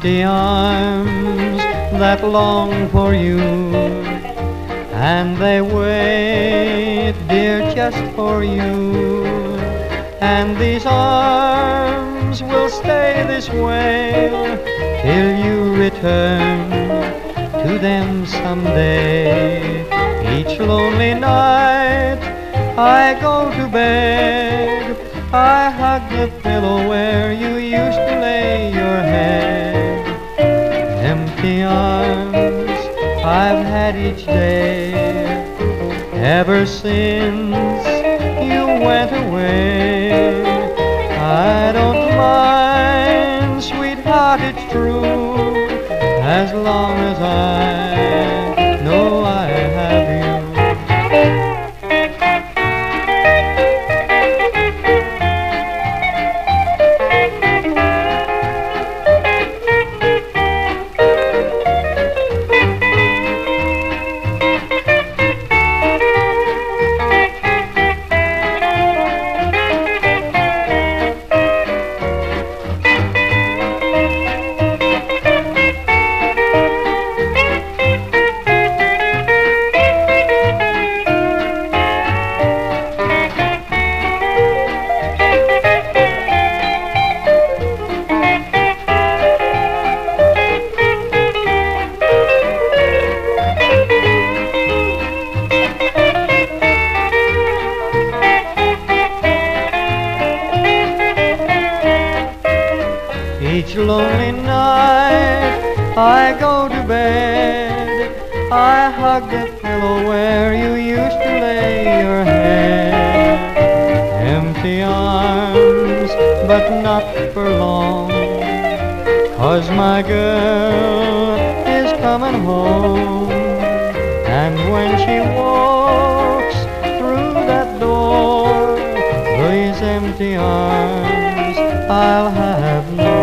empty arms that long for you, and they wait, dear, just for you. And these arms will stay this way till you return to them someday. Each lonely night I go to bed, I hug the pillow where you used to lay your head. Empty arms I've had each day, ever since you went away. I don't mind, sweetheart, it's true, as long as I know I have you. Each lonely night I go to bed, I hug the pillow where you used to lay your head. Empty arms, but not for long, 'cause my girl is coming home. And when she walks through that door, these empty arms I'll have no